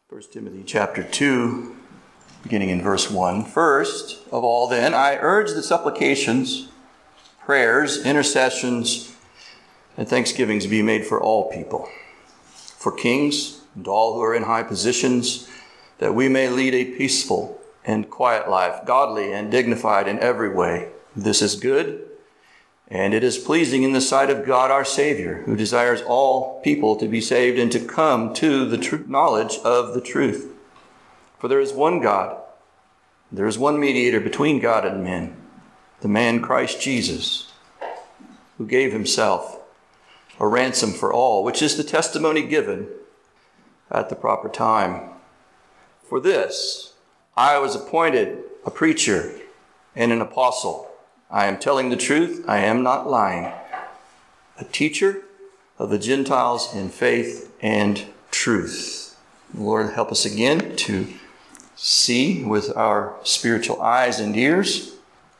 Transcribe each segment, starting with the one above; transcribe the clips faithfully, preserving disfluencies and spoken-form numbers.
First Timothy chapter two, beginning in verse one. First of all then, I urge the supplications, prayers, intercessions, and thanksgivings be made for all people, for kings and all who are in high positions, that we may lead a peaceful and quiet life, godly and dignified in every way. This is good, and it is pleasing in the sight of God our Savior, who desires all people to be saved and to come to the true knowledge of the truth. For there is one God, there is one mediator between God and men, the man Christ Jesus, who gave himself a ransom for all, which is the testimony given at the proper time. For this I was appointed a preacher and an apostle. I am telling the truth, I am not lying. A teacher of the Gentiles in faith and truth. Lord, help us again to see with our spiritual eyes and ears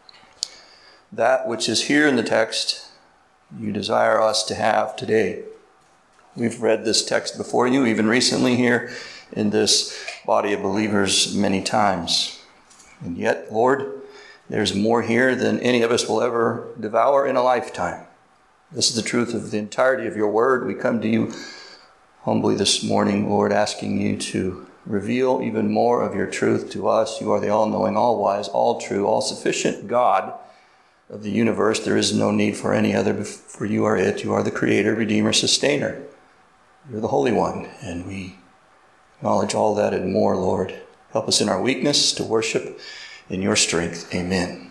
that which is here in the text you desire us to have today. We've read this text before you, even recently here in this body of believers many times. And yet, Lord, there's more here than any of us will ever devour in a lifetime. This is the truth of the entirety of your word. We come to you humbly this morning, Lord, asking you to reveal even more of your truth to us. You are the all-knowing, all-wise, all-true, all-sufficient God of the universe. There is no need for any other, for you are it. You are the creator, redeemer, sustainer. You're the Holy One, and we acknowledge all that and more, Lord. Help us in our weakness to worship in your strength. Amen.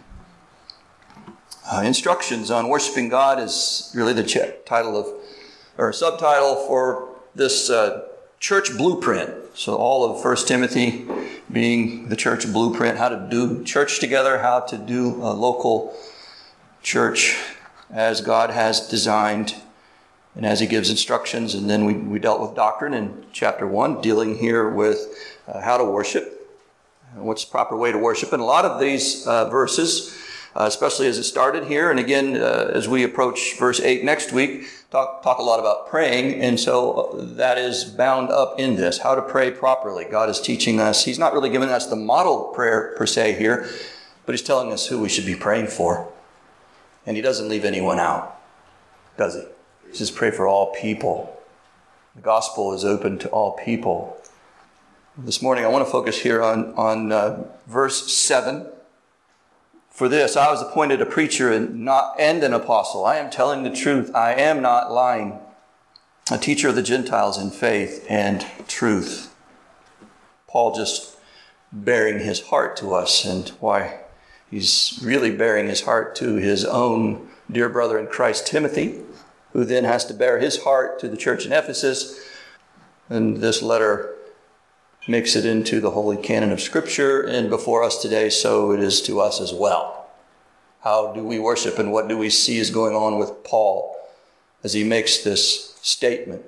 Uh, instructions on worshiping God is really the ch- title of, or subtitle for this uh, church blueprint. So all of First Timothy being the church blueprint, how to do church together, how to do a local church as God has designed and as he gives instructions. And then we, we dealt with doctrine in chapter one, dealing here with uh, how to worship. What's the proper way to worship? And a lot of these uh, verses, uh, especially as it started here, and again, uh, as we approach verse eight next week, talk, talk a lot about praying. And so that is bound up in this, how to pray properly. God is teaching us. He's not really giving us the model prayer per se here, but he's telling us who we should be praying for. And he doesn't leave anyone out, does he? He says pray for all people. The gospel is open to all people. This morning, I want to focus here on, on uh, verse seven. For this, I was appointed a preacher and, not, and an apostle. I am telling the truth. I am not lying. A teacher of the Gentiles in faith and truth. Paul just bearing his heart to us, and why he's really bearing his heart to his own dear brother in Christ, Timothy, who then has to bear his heart to the church in Ephesus. And this letter makes it into the holy canon of Scripture, and before us today, so it is to us as well. How do we worship, and what do we see is going on with Paul as he makes this statement?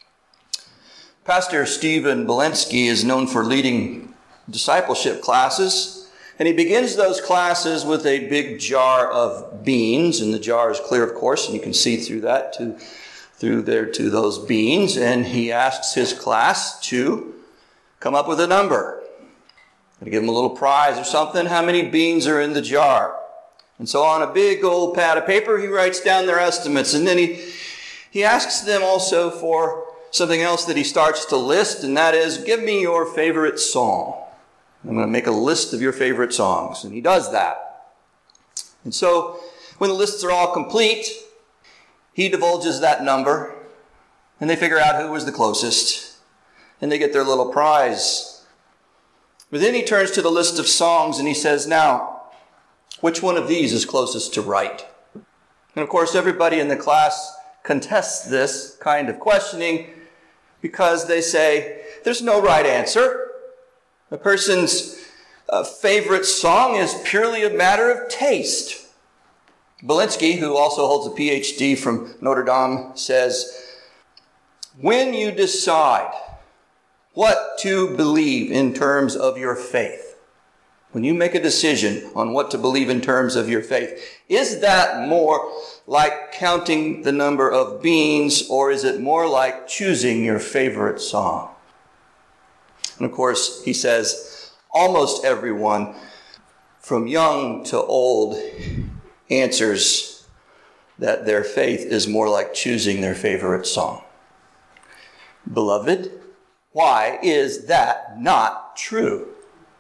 Pastor Stephen Belensky is known for leading discipleship classes, and he begins those classes with a big jar of beans, and the jar is clear, of course, and you can see through that to through there to those beans, and he asks his class to come up with a number. To give them a little prize or something. How many beans are in the jar? And so on a big old pad of paper, he writes down their estimates. And then he, he asks them also for something else that he starts to list, and that is, give me your favorite song. I'm going to make a list of your favorite songs. And he does that. And so when the lists are all complete, he divulges that number, and they figure out who was the closest. And they get their little prize. But then he turns to the list of songs and he says, now, which one of these is closest to right? And of course, everybody in the class contests this kind of questioning because they say, there's no right answer. A person's uh, favorite song is purely a matter of taste. Belensky, who also holds a P H D from Notre Dame, says, when you decide what to believe in terms of your faith, when you make a decision on what to believe in terms of your faith, is that more like counting the number of beans, or is it more like choosing your favorite song? And of course, he says, almost everyone, from young to old, answers that their faith is more like choosing their favorite song. Beloved, why is that not true?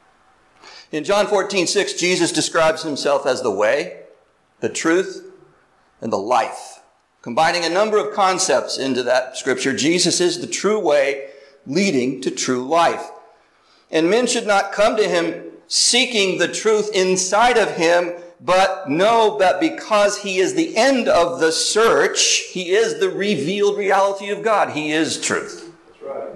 In John fourteen six, Jesus describes himself as the way, the truth, and the life. Combining a number of concepts into that scripture, Jesus is the true way leading to true life. And men should not come to him seeking the truth inside of him, but know that because he is the end of the search, he is the revealed reality of God. He is truth. That's right.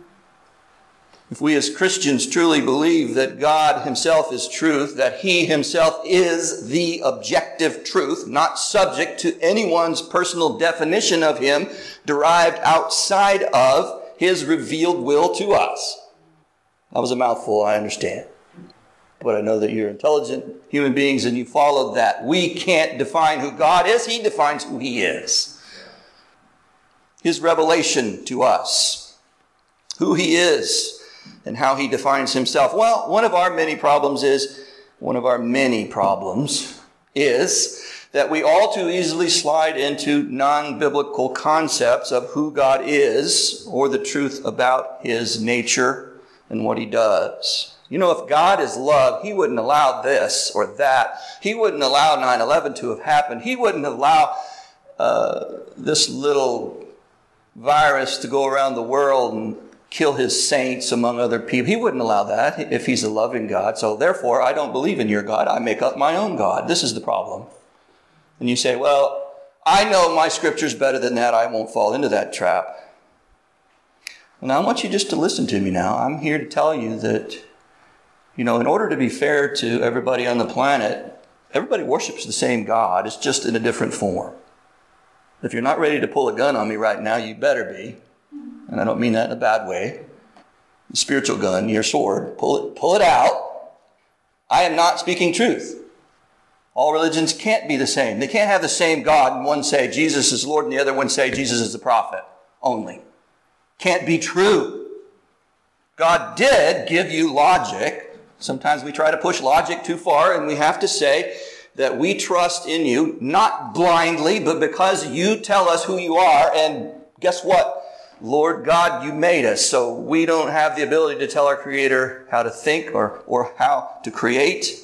If we as Christians truly believe that God himself is truth, that he himself is the objective truth, not subject to anyone's personal definition of him, derived outside of his revealed will to us. That was a mouthful, I understand. But I know that you're intelligent human beings and you followed that. We can't define who God is. He defines who he is. His revelation to us, who he is, and how he defines himself. Well, one of our many problems is, one of our many problems is that we all too easily slide into non-biblical concepts of who God is or the truth about his nature and what he does. You know, if God is love, he wouldn't allow this or that. He wouldn't allow nine eleven to have happened. He wouldn't allow uh, this little virus to go around the world and kill his saints among other people. He wouldn't allow that if he's a loving God. So therefore, I don't believe in your God. I make up my own God. This is the problem. And you say, well, I know my scripture's better than that. I won't fall into that trap. And I want you just to listen to me now. I'm here to tell you that, you know, in order to be fair to everybody on the planet, everybody worships the same God. It's just in a different form. If you're not ready to pull a gun on me right now, you better be. And I don't mean that in a bad way. The spiritual gun, your sword, pull it, pull it out. I am not speaking truth. All religions can't be the same. They can't have the same God and one say Jesus is Lord and the other one say Jesus is the prophet only. Can't be true. God did give you logic. Sometimes we try to push logic too far, and we have to say that we trust in you, not blindly, but because you tell us who you are. And guess what? Lord God, you made us, so we don't have the ability to tell our Creator how to think or, or how to create.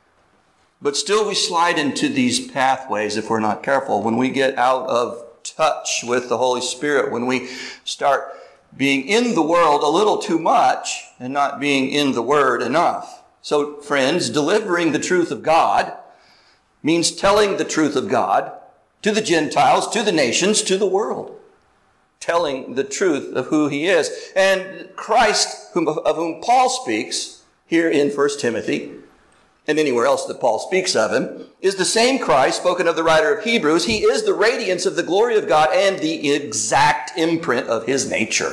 But still we slide into these pathways if we're not careful. When we get out of touch with the Holy Spirit, when we start being in the world a little too much and not being in the Word enough. So, friends, delivering the truth of God means telling the truth of God to the Gentiles, to the nations, to the world. Telling the truth of who he is. And Christ, whom, of whom Paul speaks here in First Timothy, and anywhere else that Paul speaks of him, is the same Christ spoken of the writer of Hebrews. He is the radiance of the glory of God and the exact imprint of his nature.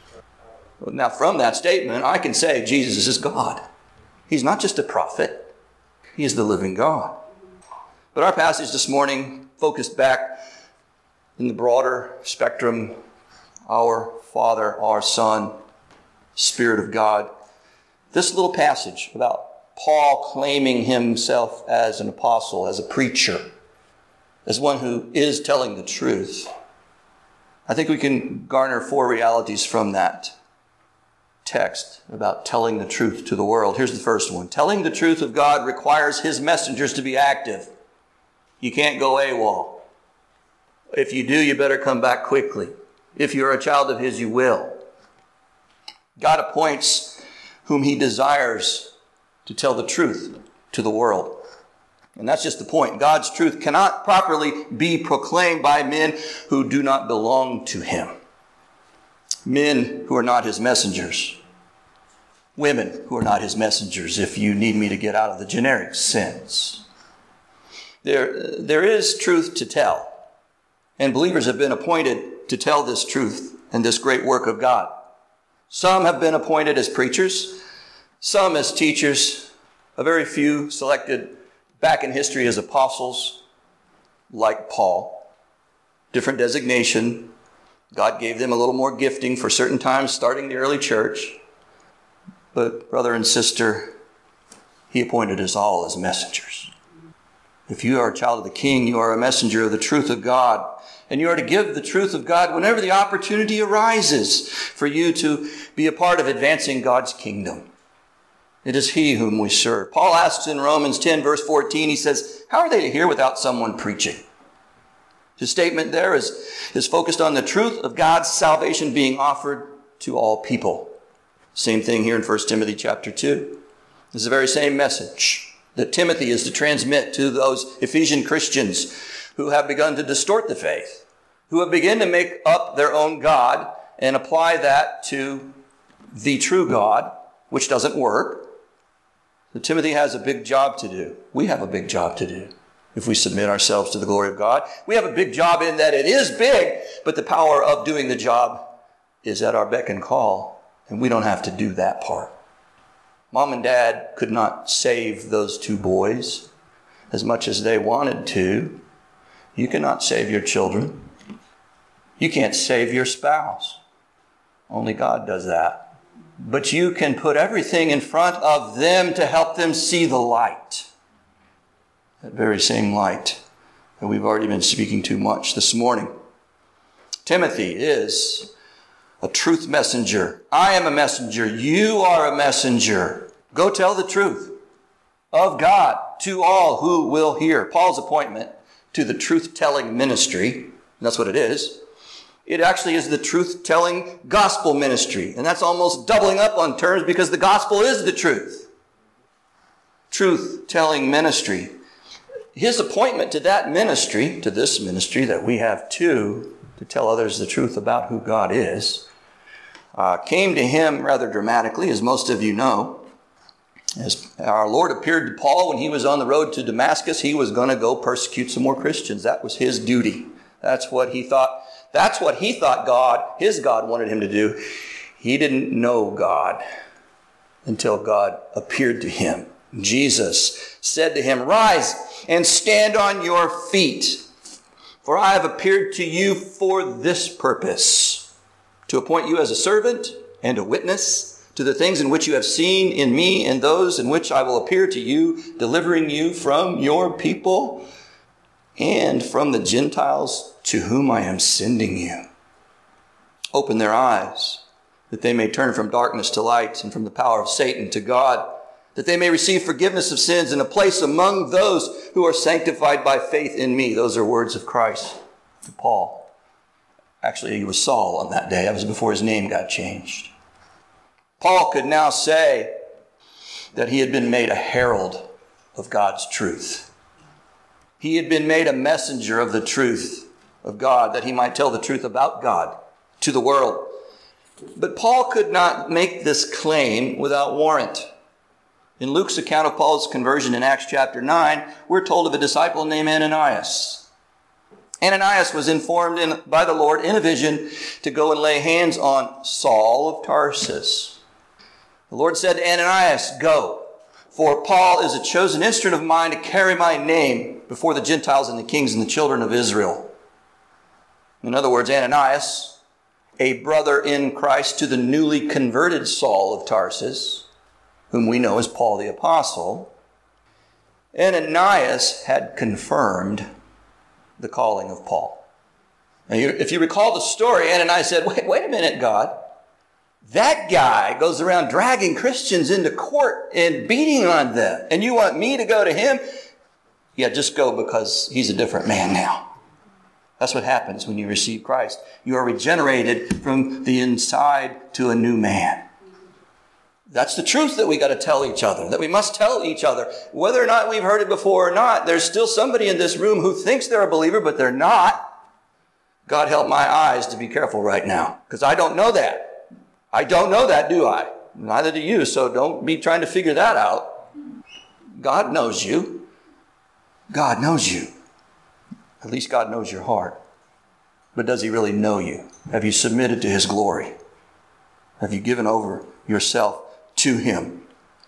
Now, from that statement, I can say Jesus is God. He's not just a prophet. He is the living God. But our passage this morning focused back in the broader spectrum, our Father, our Son, Spirit of God. This little passage about Paul claiming himself as an apostle, as a preacher, as one who is telling the truth. I think we can garner four realities from that text about telling the truth to the world. Here's the first one. Telling the truth of God requires his messengers to be active. You can't go AWOL. If you do, you better come back quickly. If you're a child of his, you will. God appoints whom he desires to tell the truth to the world. And that's just the point. God's truth cannot properly be proclaimed by men who do not belong to him. Men who are not his messengers. Women who are not his messengers, if you need me to get out of the generic sense. There, there is truth to tell. And believers have been appointed to tell this truth and this great work of God. Some have been appointed as preachers, some as teachers, a very few selected back in history as apostles, like Paul. Different designation. God gave them a little more gifting for certain times, starting the early church. But brother and sister, he appointed us all as messengers. If you are a child of the King, you are a messenger of the truth of God. And you are to give the truth of God whenever the opportunity arises for you to be a part of advancing God's kingdom. It is he whom we serve. Paul asks in Romans ten, verse fourteen, he says, how are they to hear without someone preaching? His statement there is, is focused on the truth of God's salvation being offered to all people. Same thing here in First Timothy chapter two. It's the very same message that Timothy is to transmit to those Ephesian Christians who have begun to distort the faith, who have begun to make up their own God and apply that to the true God, which doesn't work. So Timothy has a big job to do. We have a big job to do if we submit ourselves to the glory of God. We have a big job in that it is big, but the power of doing the job is at our beck and call, and we don't have to do that part. Mom and Dad could not save those two boys as much as they wanted to. You cannot save your children. You can't save your spouse. Only God does that. But you can put everything in front of them to help them see the light. That very same light that we've already been speaking to much this morning. Timothy is a truth messenger. I am a messenger. You are a messenger. Go tell the truth of God to all who will hear. Paul's appointment to the truth-telling ministry, that's what it is. It actually is the truth-telling gospel ministry. And that's almost doubling up on terms because the gospel is the truth. Truth-telling ministry. His appointment to that ministry, to this ministry that we have too, to tell others the truth about who God is, uh, came to him rather dramatically, as most of you know. As our Lord appeared to Paul when he was on the road to Damascus, he was going to go persecute some more Christians. That was his duty. That's what he thought. That's what he thought God, his God, wanted him to do. He didn't know God until God appeared to him. Jesus said to him, "Rise and stand on your feet, for I have appeared to you for this purpose, to appoint you as a servant and a witness to the things in which you have seen in me and those in which I will appear to you, delivering you from your people and from the Gentiles to whom I am sending you. Open their eyes, that they may turn from darkness to light and from the power of Satan to God, that they may receive forgiveness of sins and a place among those who are sanctified by faith in me." Those are words of Christ to Paul. Actually, he was Saul on that day. That was before his name got changed. Paul could now say that he had been made a herald of God's truth. He had been made a messenger of the truth of God, that he might tell the truth about God to the world. But Paul could not make this claim without warrant. In Luke's account of Paul's conversion in Acts chapter nine, we're told of a disciple named Ananias. Ananias was informed in, by the Lord in a vision to go and lay hands on Saul of Tarsus. The Lord said to Ananias, "Go, for Paul is a chosen instrument of mine to carry my name before the Gentiles and the kings and the children of Israel." In other words, Ananias, a brother in Christ to the newly converted Saul of Tarsus, whom we know as Paul the Apostle, Ananias had confirmed the calling of Paul. Now, if you recall the story, Ananias said, wait, wait a minute, God. That guy goes around dragging Christians into court and beating on them, and you want me to go to him? Yeah, just go, because he's a different man now. That's what happens when you receive Christ. You are regenerated from the inside to a new man. That's the truth that we got to tell each other, that we must tell each other. Whether or not we've heard it before or not, there's still somebody in this room who thinks they're a believer, but they're not. God help my eyes to be careful right now, because I don't know that. I don't know that, do I? Neither do you, so don't be trying to figure that out. God knows you. God knows you. At least God knows your heart. But does he really know you? Have you submitted to his glory? Have you given over yourself to him?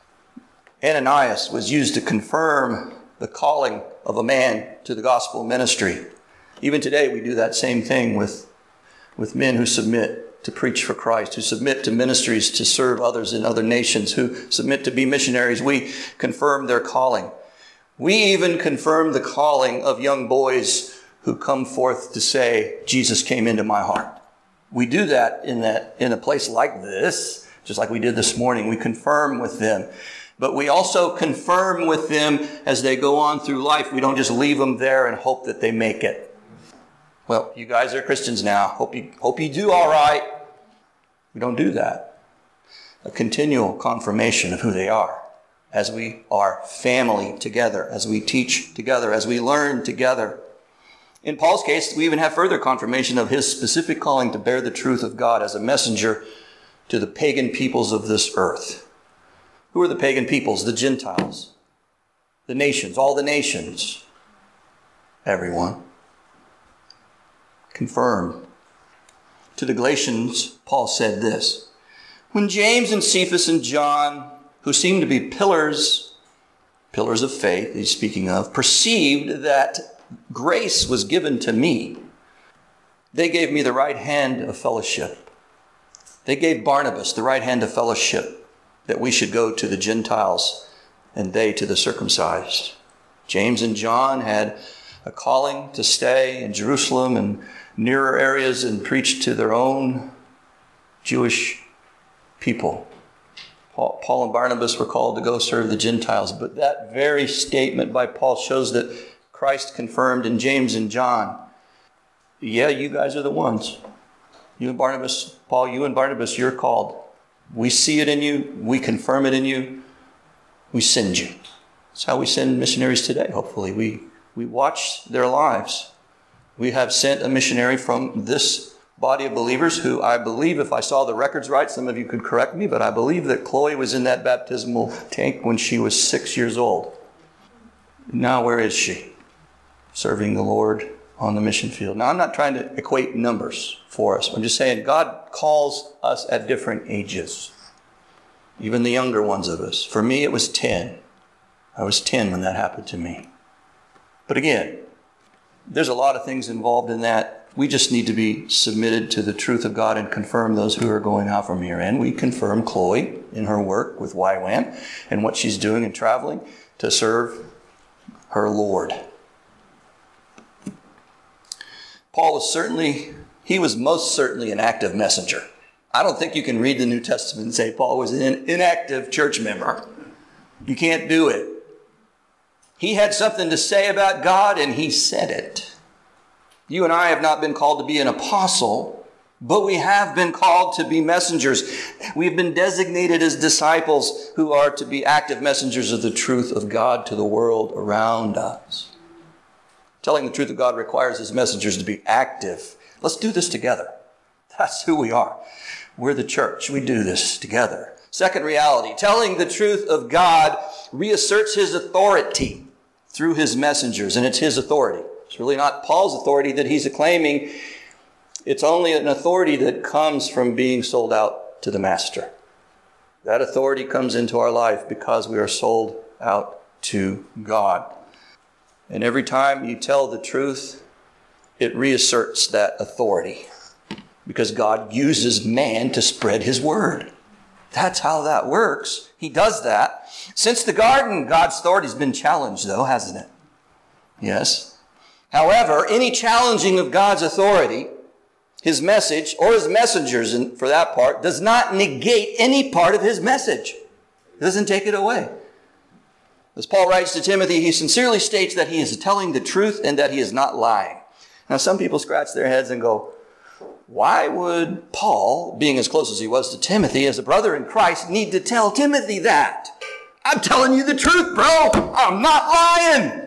Ananias was used to confirm the calling of a man to the gospel ministry. Even today, we do that same thing with, with men who submit to preach for Christ, who submit to ministries to serve others in other nations, who submit to be missionaries. We confirm their calling. We even confirm the calling of young boys who come forth to say, Jesus came into my heart. We do that in that in a place like this, just like we did this morning. We confirm with them. But we also confirm with them as they go on through life. We don't just leave them there and hope that they make it. Well, you guys are Christians now. Hope you, hope you do all right. We don't do that. A continual confirmation of who they are as we are family together, as we teach together, as we learn together. In Paul's case, we even have further confirmation of his specific calling to bear the truth of God as a messenger to the pagan peoples of this earth. Who are the pagan peoples? The Gentiles, the nations, all the nations, everyone. Confirmed. To the Galatians, Paul said this: when James and Cephas and John, who seemed to be pillars, pillars of faith, he's speaking of, perceived that grace was given to me, they gave me the right hand of fellowship. They gave Barnabas the right hand of fellowship, that we should go to the Gentiles and they to the circumcised. James and John had a calling to stay in Jerusalem and nearer areas and preach to their own Jewish people. Paul, Paul and Barnabas were called to go serve the Gentiles, but that very statement by Paul shows that Christ confirmed in James and John, yeah, you guys are the ones. You and Barnabas, Paul, you and Barnabas, you're called. We see it in you. We confirm it in you. We send you. That's how we send missionaries today, hopefully. We, we watch their lives. We have sent a missionary from this body of believers who I believe, if I saw the records right, some of you could correct me, but I believe that Chloe was in that baptismal tank when she was six years old. Now where is she? Serving the Lord on the mission field. Now I'm not trying to equate numbers for us. I'm just saying God calls us at different ages. Even the younger ones of us. For me, it was ten. I was ten when that happened to me. But again, there's a lot of things involved in that. We just need to be submitted to the truth of God and confirm those who are going out from here. And we confirm Chloe in her work with Y WAM and what she's doing and traveling to serve her Lord. Paul was certainly, he was most certainly an active messenger. I don't think you can read the New Testament and say Paul was an inactive church member. You can't do it. He had something to say about God, and he said it. You and I have not been called to be an apostle, but we have been called to be messengers. We've been designated as disciples who are to be active messengers of the truth of God to the world around us. Telling the truth of God requires his messengers to be active. Let's do this together. That's who we are. We're the church. We do this together. Second reality, telling the truth of God reasserts his authority through his messengers, and it's his authority. It's really not Paul's authority that he's claiming. It's only an authority that comes from being sold out to the master. That authority comes into our life because we are sold out to God. And every time you tell the truth, it reasserts that authority because God uses man to spread his word. That's how that works. He does that. Since the garden, God's authority has been challenged, though, hasn't it? Yes. However, any challenging of God's authority, his message, or his messengers, and for that part, does not negate any part of his message. It doesn't take it away. As Paul writes to Timothy, he sincerely states that he is telling the truth and that he is not lying. Now, some people scratch their heads and go, why would Paul, being as close as he was to Timothy, as a brother in Christ, need to tell Timothy that? I'm telling you the truth, bro. I'm not lying.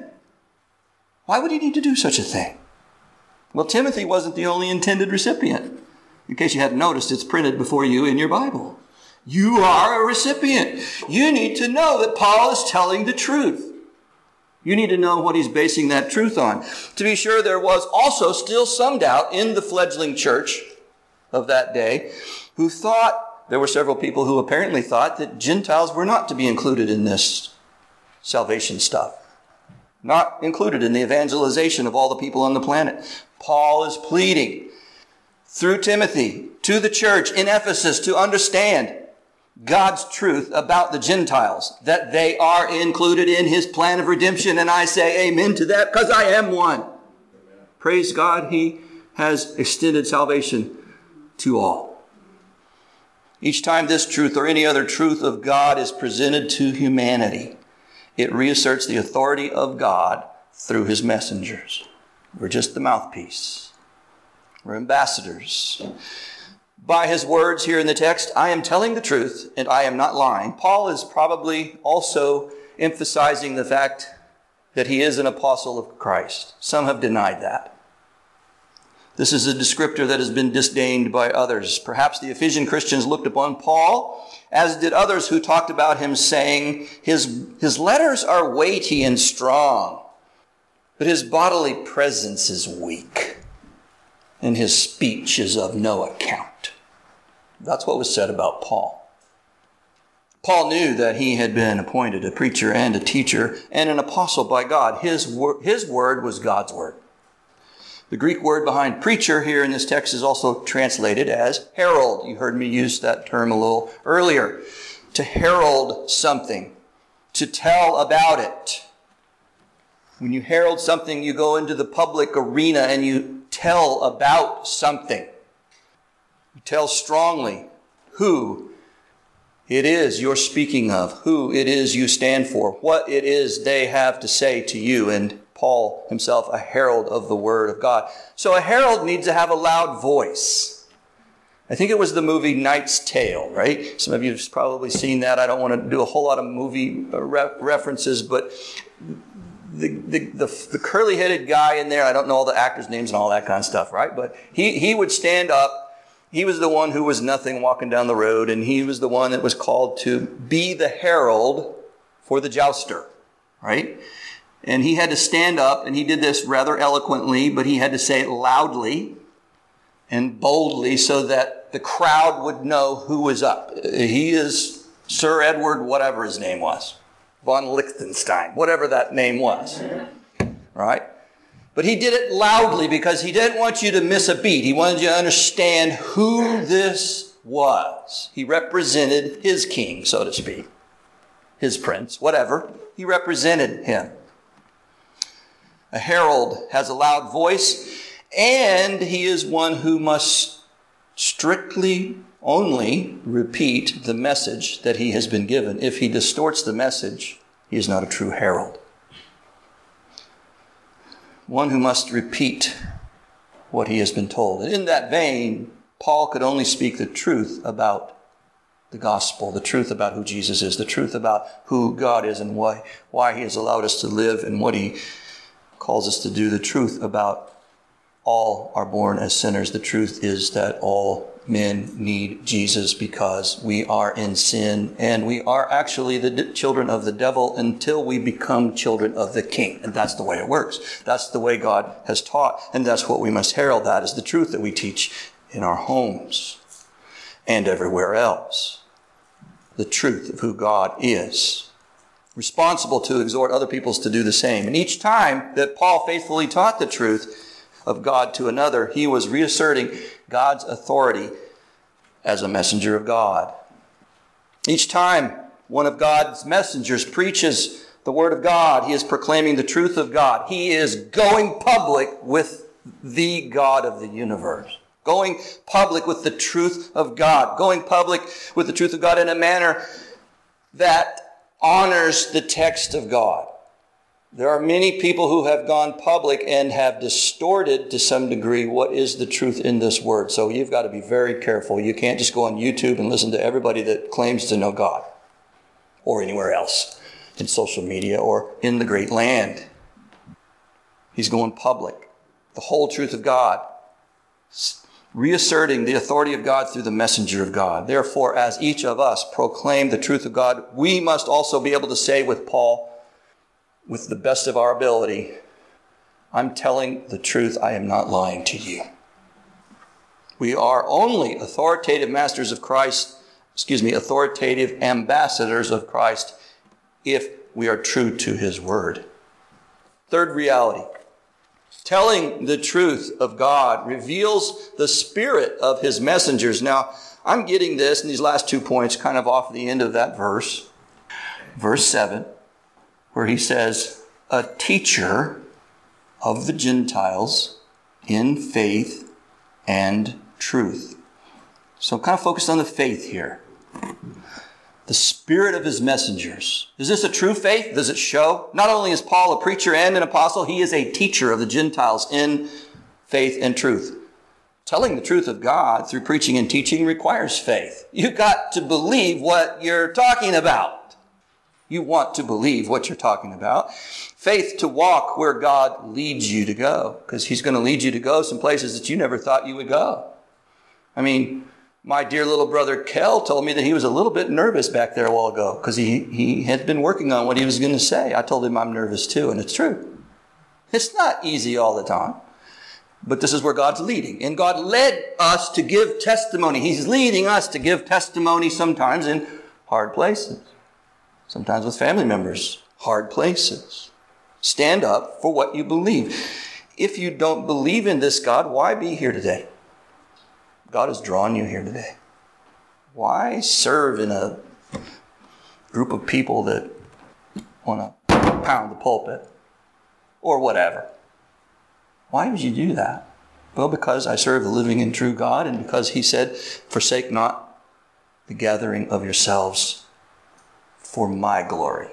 Why would he need to do such a thing? Well, Timothy wasn't the only intended recipient. In case you hadn't noticed, it's printed before you in your Bible. You are a recipient. You need to know that Paul is telling the truth. You need to know what he's basing that truth on. To be sure, there was also still some doubt in the fledgling church of that day who thought, there were several people who apparently thought that Gentiles were not to be included in this salvation stuff. Not included in the evangelization of all the people on the planet. Paul is pleading through Timothy to the church in Ephesus to understand God's truth about the Gentiles, that they are included in his plan of redemption. And I say amen to that because I am one. Amen. Praise God, he has extended salvation to all. Each time this truth or any other truth of God is presented to humanity, it reasserts the authority of God through his messengers. We're just the mouthpiece. We're ambassadors. By his words here in the text, I am telling the truth and I am not lying. Paul is probably also emphasizing the fact that he is an apostle of Christ. Some have denied that. This is a descriptor that has been disdained by others. Perhaps the Ephesian Christians looked upon Paul, as did others who talked about him, saying, his, his letters are weighty and strong, but his bodily presence is weak, and his speech is of no account. That's what was said about Paul. Paul knew that he had been appointed a preacher and a teacher and an apostle by God. His, wor- his word was God's word. The Greek word behind preacher here in this text is also translated as herald. You heard me use that term a little earlier. To herald something, to tell about it. When you herald something, you go into the public arena and you tell about something. You tell strongly who it is you're speaking of, who it is you stand for, what it is they have to say to you. And Paul himself, a herald of the word of God. So a herald needs to have a loud voice. I think it was the movie Knight's Tale, right? Some of you have probably seen that. I don't want to do a whole lot of movie re- references, but the, the, the, the curly-headed guy in there, I don't know all the actors' names and all that kind of stuff, right? But he, he would stand up. He was the one who was nothing walking down the road, and he was the one that was called to be the herald for the jouster, right? And he had to stand up, and he did this rather eloquently, but he had to say it loudly and boldly so that the crowd would know who was up. He is Sir Edward, whatever his name was, von Liechtenstein, whatever that name was, right? But he did it loudly because he didn't want you to miss a beat. He wanted you to understand who this was. He represented his king, so to speak, his prince, whatever. He represented him. A herald has a loud voice, and he is one who must strictly only repeat the message that he has been given. If he distorts the message, he is not a true herald. One who must repeat what he has been told. And in that vein, Paul could only speak the truth about the gospel, the truth about who Jesus is, the truth about who God is and why, why he has allowed us to live and what he calls us to do. The truth about all are born as sinners. The truth is that all men need Jesus because we are in sin and we are actually the d- children of the devil until we become children of the King. And that's the way it works. That's the way God has taught. And that's what we must herald. That is the truth that we teach in our homes and everywhere else. The truth of who God is. Responsible to exhort other peoples to do the same. And each time that Paul faithfully taught the truth of God to another, he was reasserting God's authority as a messenger of God. Each time one of God's messengers preaches the word of God, he is proclaiming the truth of God. He is going public with the God of the universe. Going public with the truth of God. Going public with the truth of God in a manner that honors the text of God. There are many people who have gone public and have distorted to some degree what is the truth in this word. So you've got to be very careful. You can't just go on YouTube and listen to everybody that claims to know God or anywhere else in social media or in the great land. He's going public. The whole truth of God, reasserting the authority of God through the messenger of God. Therefore, as each of us proclaim the truth of God, we must also be able to say with Paul, with the best of our ability, I'm telling the truth, I am not lying to you. We are only authoritative masters of Christ, excuse me, authoritative ambassadors of Christ if we are true to his word. Third reality. Telling the truth of God reveals the spirit of his messengers. Now, I'm getting this in these last two points kind of off the end of that verse. Verse seven, where he says, a teacher of the Gentiles in faith and truth. So I'm kind of focused on the faith here. The spirit of his messengers. Is this a true faith? Does it show? Not only is Paul a preacher and an apostle, he is a teacher of the Gentiles in faith and truth. Telling the truth of God through preaching and teaching requires faith. You've got to believe what you're talking about. You want to believe what you're talking about. Faith to walk where God leads you to go, because he's going to lead you to go some places that you never thought you would go. I mean, my dear little brother Kel told me that he was a little bit nervous back there a while ago because he, he had been working on what he was going to say. I told him I'm nervous too, and it's true. It's not easy all the time, but this is where God's leading. And God led us to give testimony. He's leading us to give testimony sometimes in hard places, sometimes with family members, hard places. Stand up for what you believe. If you don't believe in this God, why be here today? God has drawn you here today. Why serve in a group of people that want to pound the pulpit or whatever? Why would you do that? Well, because I serve the living and true God, and because he said, forsake not the gathering of yourselves for my glory,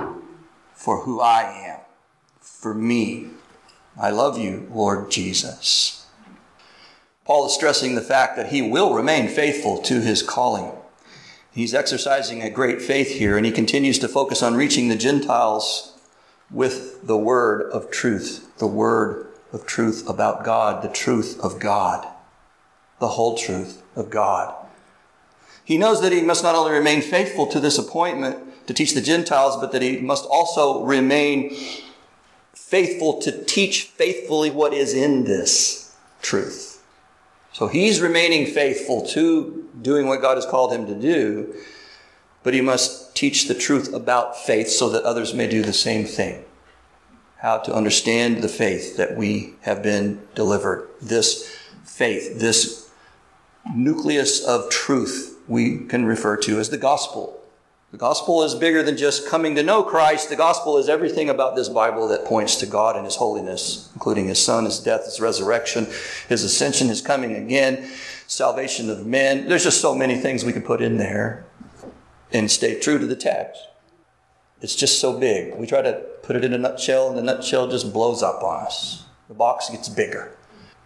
for who I am, for me. I love you, Lord Jesus. Paul is stressing the fact that he will remain faithful to his calling. He's exercising a great faith here, and he continues to focus on reaching the Gentiles with the word of truth, the word of truth about God, the truth of God, the whole truth of God. He knows that he must not only remain faithful to this appointment to teach the Gentiles, but that he must also remain faithful to teach faithfully what is in this truth. So he's remaining faithful to doing what God has called him to do, but he must teach the truth about faith so that others may do the same thing. How to understand the faith that we have been delivered. This faith, this nucleus of truth we can refer to as the gospel. The gospel is bigger than just coming to know Christ. The gospel is everything about this Bible that points to God and his holiness, including his son, his death, his resurrection, his ascension, his coming again, salvation of men. There's just so many things we could put in there and stay true to the text. It's just so big. We try to put it in a nutshell, and the nutshell just blows up on us. The box gets bigger.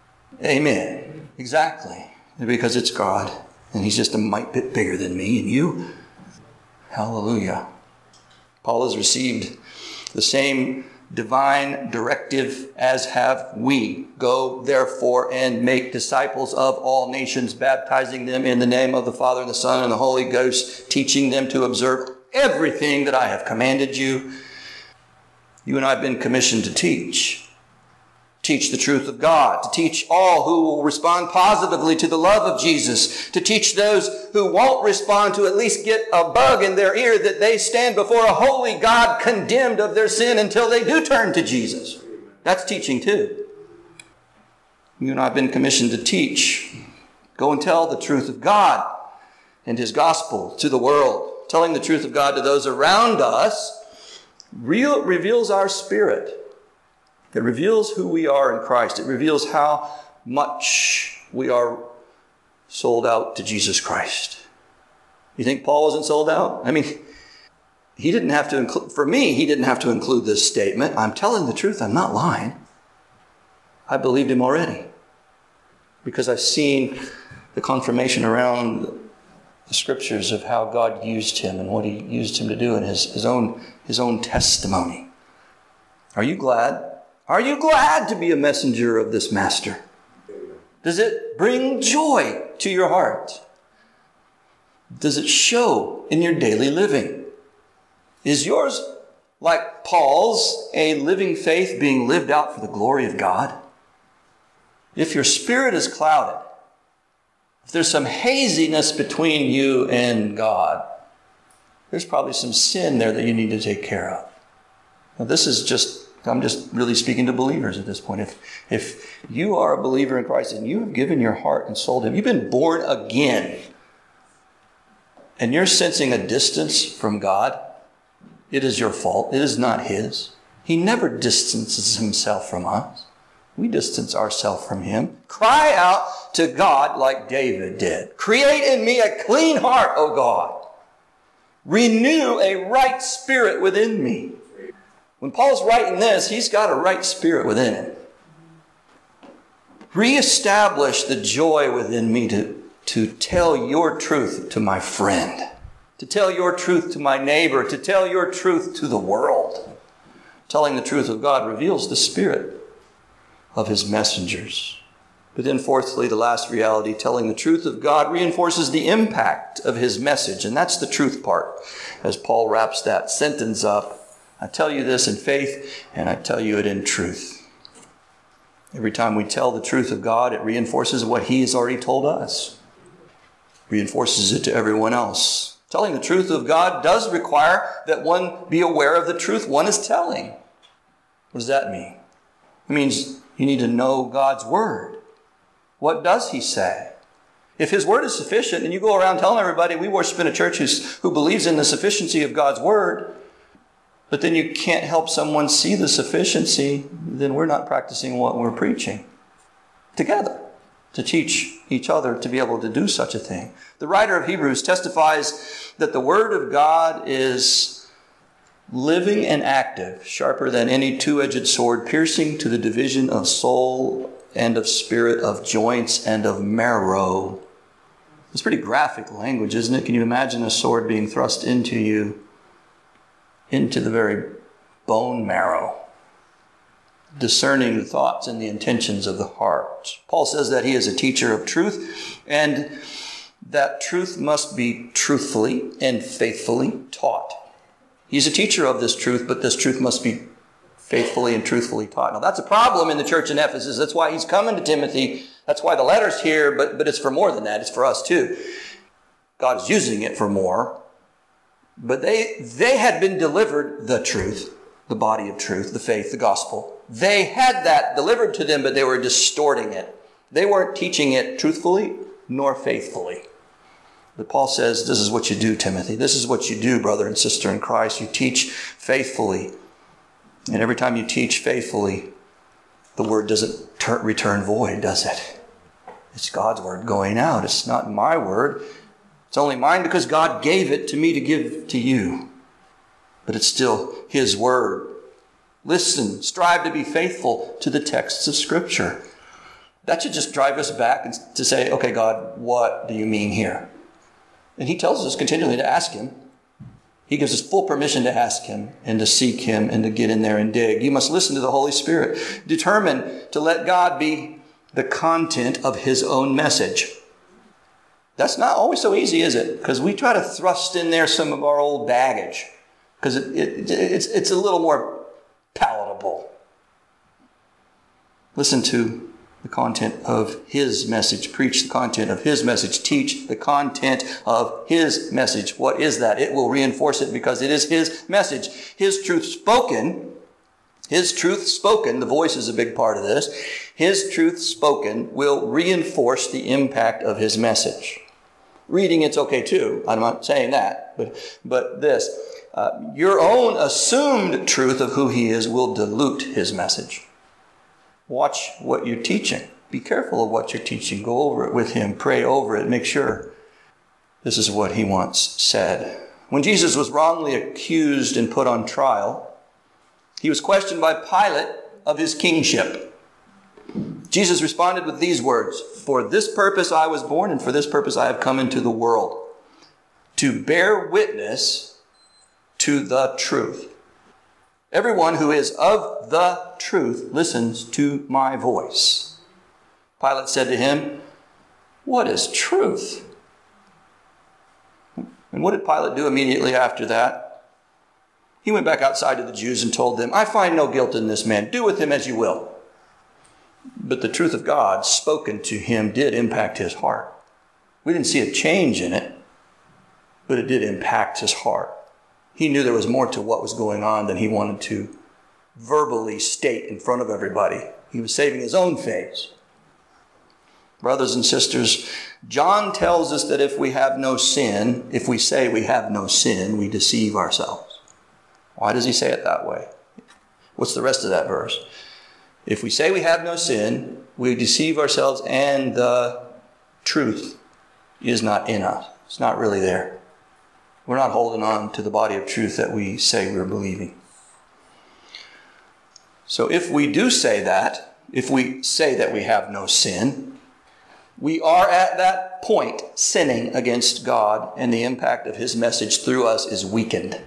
Amen. Exactly. Because it's God, and he's just a mite bit bigger than me and you. Hallelujah. Paul has received the same divine directive as have we. Go, therefore, and make disciples of all nations, baptizing them in the name of the Father and the Son and the Holy Ghost, teaching them to observe everything that I have commanded you. You and I have been commissioned to teach. Teach the truth of God, to teach all who will respond positively to the love of Jesus, to teach those who won't respond to at least get a bug in their ear that they stand before a holy God condemned of their sin until they do turn to Jesus. That's teaching too. You and I have been commissioned to teach. Go and tell the truth of God and his gospel to the world. Telling the truth of God to those around us real, reveals our spirit. It reveals who we are in Christ. It reveals how much we are sold out to Jesus Christ. You think Paul wasn't sold out? I mean, he didn't have to include, for me, he didn't have to include this statement. I'm telling the truth. I'm not lying. I believed him already because I've seen the confirmation around the scriptures of how God used him and what he used him to do in his, his own, his own testimony. Are you glad? Are you glad to be a messenger of this master? Does it bring joy to your heart? Does it show in your daily living? Is yours, like Paul's, a living faith being lived out for the glory of God? If your spirit is clouded, if there's some haziness between you and God, there's probably some sin there that you need to take care of. Now, this is just I'm just really speaking to believers at this point. If, if you are a believer in Christ and you have given your heart and soul to him, you've been born again, and you're sensing a distance from God, it is your fault. It is not his. He never distances himself from us. We distance ourselves from him. Cry out to God like David did. Create in me a clean heart, O God. Renew a right spirit within me. When Paul's writing this, he's got a right spirit within him. Reestablish the joy within me to, to tell your truth to my friend, to tell your truth to my neighbor, to tell your truth to the world. Telling the truth of God reveals the spirit of his messengers. But then fourthly, the last reality, telling the truth of God reinforces the impact of his message. And that's the truth part. As Paul wraps that sentence up, I tell you this in faith, and I tell you it in truth. Every time we tell the truth of God, it reinforces what he has already told us. Reinforces it to everyone else. Telling the truth of God does require that one be aware of the truth one is telling. What does that mean? It means you need to know God's word. What does he say? If his word is sufficient and you go around telling everybody we worship in a church who's, who believes in the sufficiency of God's word, but then you can't help someone see the sufficiency, then we're not practicing what we're preaching together to teach each other to be able to do such a thing. The writer of Hebrews testifies that the word of God is living and active, sharper than any two-edged sword, piercing to the division of soul and of spirit, of joints and of marrow. It's pretty graphic language, isn't it? Can you imagine a sword being thrust into you, into the very bone marrow, discerning the thoughts and the intentions of the heart? Paul says that he is a teacher of truth, and that truth must be truthfully and faithfully taught. He's a teacher of this truth, but this truth must be faithfully and truthfully taught. Now, that's a problem in the church in Ephesus. That's why he's coming to Timothy. That's why the letter's here, but, but it's for more than that. It's for us too. God is using it for more. But they, they had been delivered the truth, the body of truth, the faith, the gospel. They had that delivered to them, but they were distorting it. They weren't teaching it truthfully nor faithfully. But Paul says, this is what you do, Timothy. This is what you do, brother and sister in Christ. You teach faithfully. And every time you teach faithfully, the word doesn't turn, return void, does it? It's God's word going out. It's not my word. It's only mine because God gave it to me to give to you. But it's still his word. Listen, strive to be faithful to the texts of Scripture. That should just drive us back to say, okay, God, what do you mean here? And he tells us continually to ask him. He gives us full permission to ask him and to seek him and to get in there and dig. You must listen to the Holy Spirit. Determine to let God be the content of his own message. That's not always so easy, is it? Because we try to thrust in there some of our old baggage. Because it, it, it's, it's a little more palatable. Listen to the content of his message. Preach the content of his message. Teach the content of his message. What is that? It will reinforce it because it is his message. His truth spoken. His truth spoken. The voice is a big part of this. His truth spoken will reinforce the impact of his message. Reading it's okay too. I'm not saying that. But, but this. Uh, your own assumed truth of who he is will dilute his message. Watch what you're teaching. Be careful of what you're teaching. Go over it with him. Pray over it. Make sure this is what he once said. When Jesus was wrongly accused and put on trial, he was questioned by Pilate of his kingship. Jesus responded with these words, "For this purpose I was born, and for this purpose I have come into the world, to bear witness to the truth. Everyone who is of the truth listens to my voice." Pilate said to him, "What is truth?" And what did Pilate do immediately after that? He went back outside to the Jews and told them, "I find no guilt in this man. Do with him as you will." But the truth of God spoken to him did impact his heart. We didn't see a change in it, but it did impact his heart. He knew there was more to what was going on than he wanted to verbally state in front of everybody. He was saving his own face. Brothers and sisters, John tells us that if we have no sin, if we say we have no sin, we deceive ourselves. Why does he say it that way? What's the rest of that verse? If we say we have no sin, we deceive ourselves and the truth is not in us. It's not really there. We're not holding on to the body of truth that we say we're believing. So if we do say that, if we say that we have no sin, we are at that point sinning against God, and the impact of his message through us is weakened,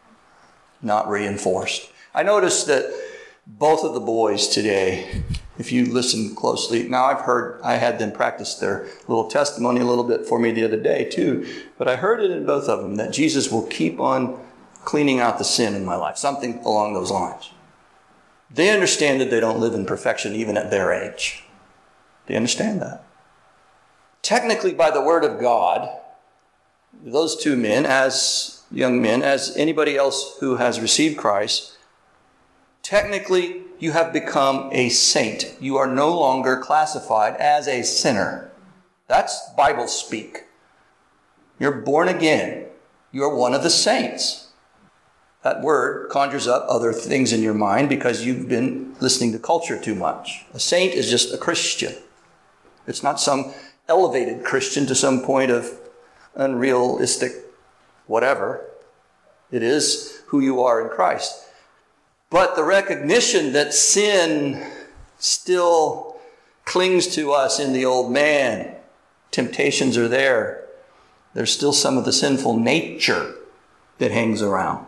not reinforced. I noticed that both of the boys today, if you listen closely, now I've heard, I had them practice their little testimony a little bit for me the other day too, but I heard it in both of them that Jesus will keep on cleaning out the sin in my life, something along those lines. They understand that they don't live in perfection even at their age. They understand that. Technically, by the word of God, those two men, as young men, as anybody else who has received Christ, technically you have become a saint. You are no longer classified as a sinner. That's Bible speak. You're born again. You're one of the saints. That word conjures up other things in your mind because you've been listening to culture too much. A saint is just a Christian. It's not some elevated Christian to some point of unrealistic whatever. It is who you are in Christ. But the recognition that sin still clings to us in the old man, temptations are there. There's still some of the sinful nature that hangs around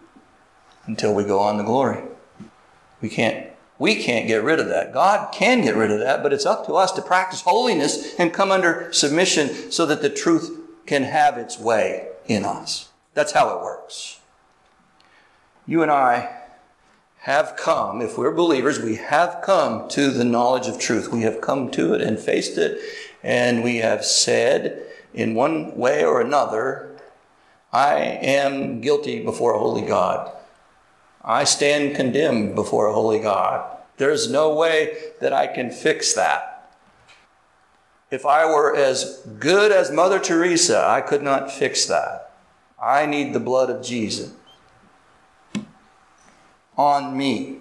until we go on to glory. We can't We can't get rid of that. God can get rid of that, but it's up to us to practice holiness and come under submission so that the truth can have its way in us. That's how it works. You and I have come, if we're believers, we have come to the knowledge of truth. We have come to it and faced it, and we have said in one way or another, I am guilty before a holy God. I stand condemned before a holy God. There's no way that I can fix that. If I were as good as Mother Teresa, I could not fix that. I need the blood of Jesus on me.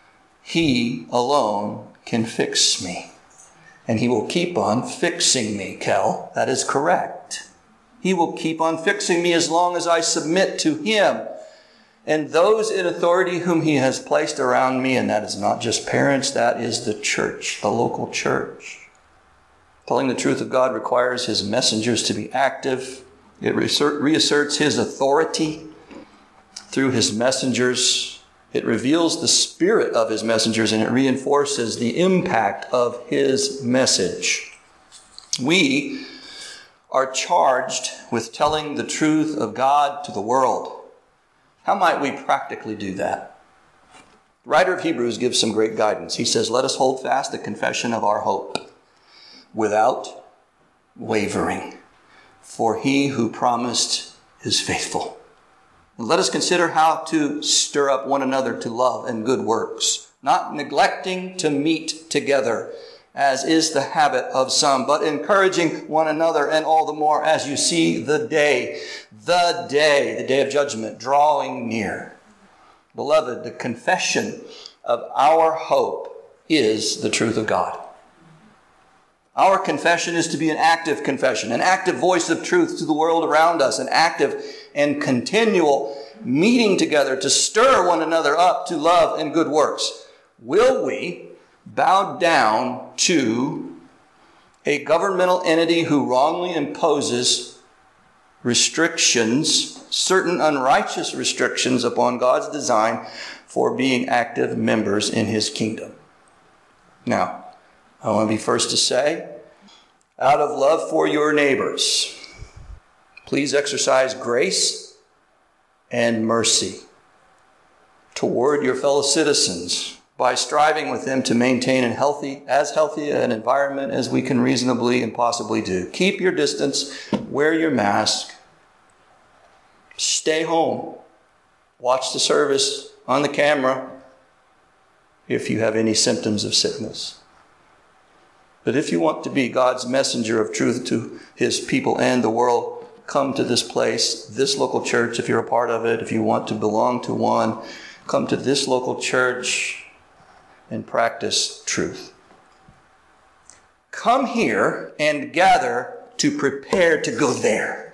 He alone can fix me. And he will keep on fixing me, Kel. That is correct. He will keep on fixing me as long as I submit to him and those in authority whom he has placed around me. And that is not just parents, that is the church, the local church. Telling the truth of God requires his messengers to be active. It reasserts his authority through his messengers. It reveals the spirit of his messengers, and it reinforces the impact of his message. We are charged with telling the truth of God to the world. How might we practically do that? The writer of Hebrews gives some great guidance. He says, let us hold fast the confession of our hope without wavering, for he who promised is faithful. And let us consider how to stir up one another to love and good works, not neglecting to meet together, as is the habit of some, but encouraging one another, and all the more as you see the day, the day, the day of judgment drawing near. Beloved, the confession of our hope is the truth of God. Our confession is to be an active confession, an active voice of truth to the world around us, an active and continual meeting together to stir one another up to love and good works. Will we bow down to a governmental entity who wrongly imposes restrictions, certain unrighteous restrictions upon God's design for being active members in his kingdom? Now, I want to be first to say, out of love for your neighbors, please exercise grace and mercy toward your fellow citizens by striving with them to maintain a healthy, as healthy an environment as we can reasonably and possibly do. Keep your distance, wear your mask, stay home, watch the service on the camera, if you have any symptoms of sickness. But if you want to be God's messenger of truth to his people and the world, come to this place, this local church, if you're a part of it. If you want to belong to one, come to this local church and practice truth. Come here and gather to prepare to go there.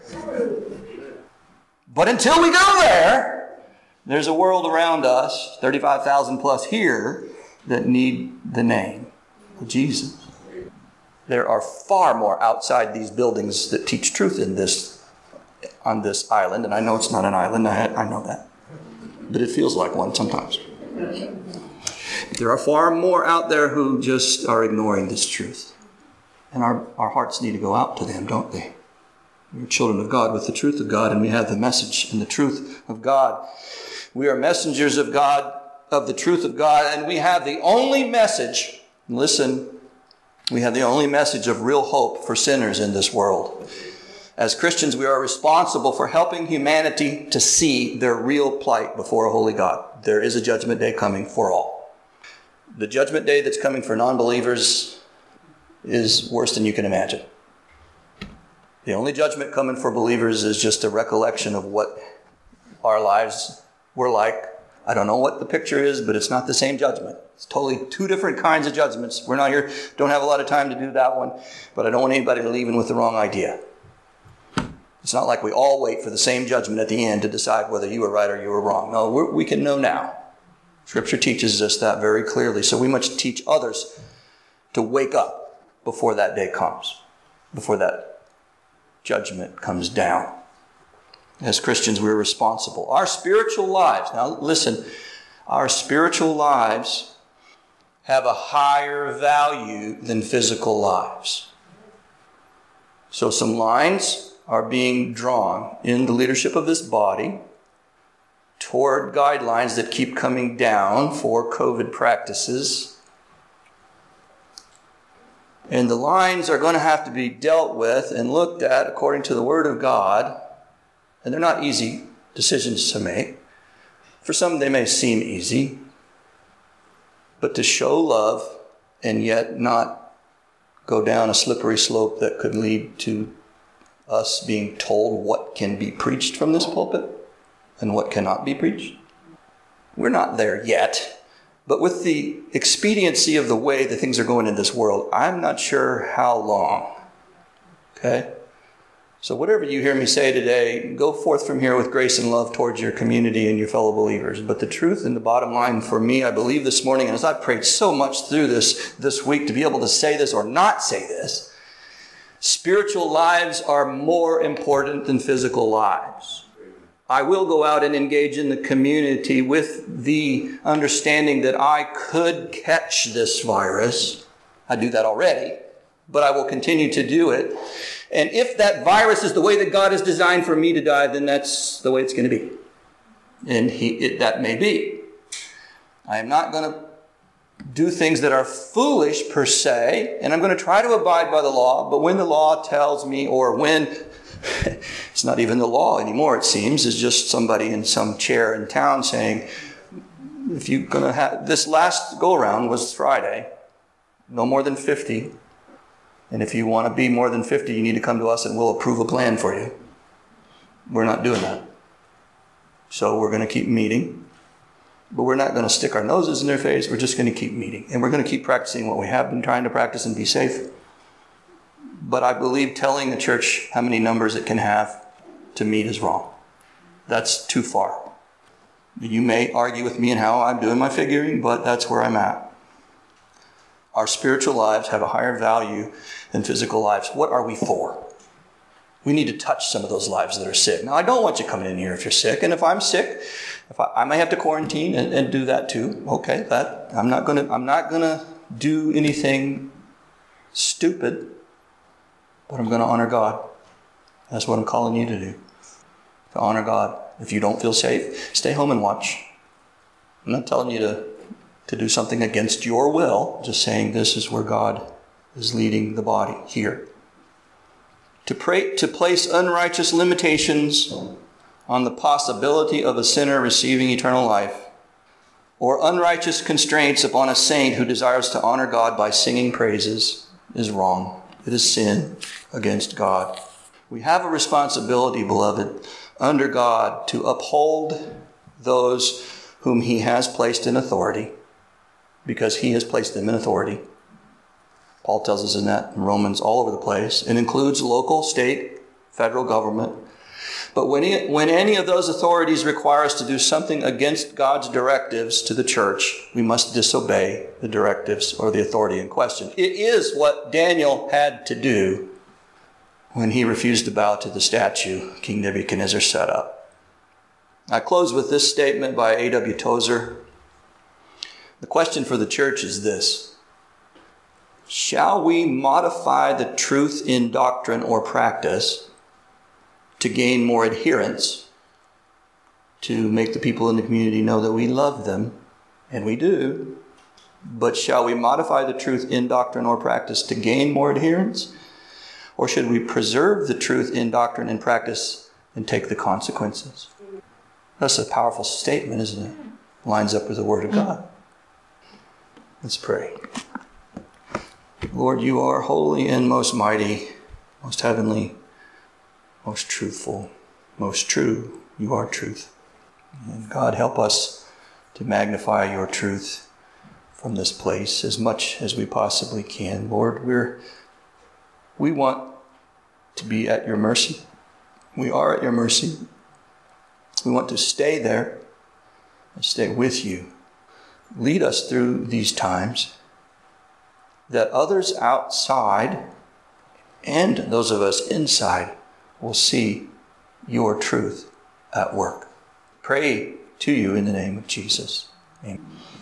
But until we go there, there's a world around us, thirty-five thousand plus here, that need the name of Jesus. There are far more outside these buildings that teach truth in this, on this island. And I know it's not an island, I, I know that. But it feels like one sometimes. There are far more out there who just are ignoring this truth. And our, our hearts need to go out to them, don't they? We're children of God with the truth of God, and we have the message and the truth of God. We are messengers of God, of the truth of God, and we have the only message, listen, we have the only message of real hope for sinners in this world. As Christians, we are responsible for helping humanity to see their real plight before a holy God. There is a judgment day coming for all. The judgment day that's coming for non-believers is worse than you can imagine. The only judgment coming for believers is just a recollection of what our lives were like. I don't know what the picture is, but it's not the same judgment. It's totally two different kinds of judgments. We're not here, don't have a lot of time to do that one, but I don't want anybody leaving with the wrong idea. It's not like we all wait for the same judgment at the end to decide whether you were right or you were wrong. No, we're, we can know now. Scripture teaches us that very clearly. So we must teach others to wake up before that day comes, before that judgment comes down. As Christians, we're responsible. Our spiritual lives, now listen, our spiritual lives have a higher value than physical lives. So some lines are being drawn in the leadership of this body toward guidelines that keep coming down for COVID practices. And the lines are going to have to be dealt with and looked at according to the Word of God. And they're not easy decisions to make. For some, they may seem easy. But to show love and yet not go down a slippery slope that could lead to us being told what can be preached from this pulpit and what cannot be preached. We're not there yet. But with the expediency of the way that things are going in this world, I'm not sure how long. Okay? So whatever you hear me say today, go forth from here with grace and love towards your community and your fellow believers. But the truth and the bottom line for me, I believe this morning, and as I prayed so much through this this week to be able to say this or not say this, spiritual lives are more important than physical lives. I will go out and engage in the community with the understanding that I could catch this virus. I do that already, but I will continue to do it. And if that virus is the way that God has designed for me to die, then that's the way it's going to be. And he, it, that may be. I am not going to do things that are foolish per se, and I'm going to try to abide by the law, but when the law tells me, or when it's not even the law anymore, it seems, it's just somebody in some chair in town saying, if you're going to have, this last go around was Friday, no more than fifty. And if you want to be more than fifty, you need to come to us and we'll approve a plan for you. We're not doing that. So we're going to keep meeting. But we're not going to stick our noses in their face. We're just going to keep meeting. And we're going to keep practicing what we have been trying to practice and be safe. But I believe telling the church how many numbers it can have to meet is wrong. That's too far. You may argue with me in how I'm doing my figuring, but that's where I'm at. Our spiritual lives have a higher value than physical lives. What are we for? We need to touch some of those lives that are sick. Now, I don't want you coming in here if you're sick. And if I'm sick, if I, I may have to quarantine and, and do that too. Okay, that I'm not going to. I'm not going to do anything stupid, but I'm going to honor God. That's what I'm calling you to do. To honor God. If you don't feel safe, stay home and watch. I'm not telling you to. to do something against your will, just saying this is where God is leading the body here. To pray, to place unrighteous limitations on the possibility of a sinner receiving eternal life or unrighteous constraints upon a saint who desires to honor God by singing praises is wrong. It is sin against God. We have a responsibility, beloved, under God to uphold those whom he has placed in authority, because he has placed them in authority. Paul tells us in that in Romans all over the place. It includes local, state, federal government. But when, he, when any of those authorities require us to do something against God's directives to the church, we must disobey the directives or the authority in question. It is what Daniel had to do when he refused to bow to the statue King Nebuchadnezzar set up. I close with this statement by A W Tozer. The question for the church is this: shall we modify the truth in doctrine or practice to gain more adherents, to make the people in the community know that we love them? And we do. But shall we modify the truth in doctrine or practice to gain more adherents? Or should we preserve the truth in doctrine and practice and take the consequences? That's a powerful statement, isn't it? Lines up with the Word of God. Let's pray. Lord, you are holy and most mighty, most heavenly, most truthful, most true. You are truth. And God, help us to magnify your truth from this place as much as we possibly can. Lord, we're, we want to be at your mercy. We are at your mercy. We want to stay there and stay with you. Lead us through these times that others outside and those of us inside will see your truth at work. Pray to you in the name of Jesus. Amen.